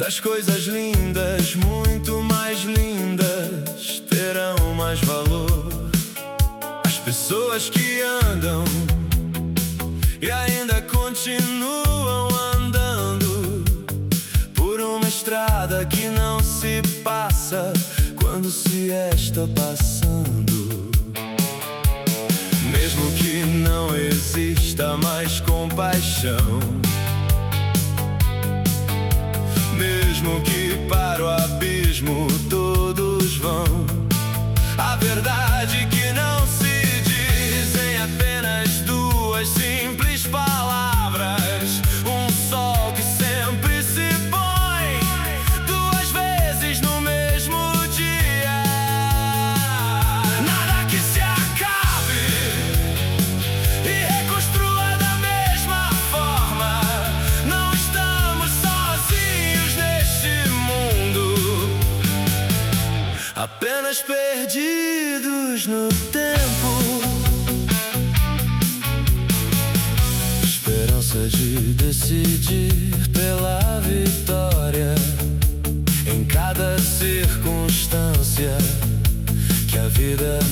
das coisas lindas, muito mais lindas, terão mais valor. As pessoas que andam e ainda continuam andando por uma estrada que não se passa quando se está passando. Mesmo que não exista mais compaixão, mesmo que para o abismo todos vão, a verdade que não se diz em apenas duas simples palavras. Um sol que sempre se põe duas vezes no mesmo dia. Nada que se acabe e reconstrua da mesma forma. Não estamos sozinhos neste mundo, apenas perdidos no tempo. Esperança de decidir pela vitória em cada circunstância que a vida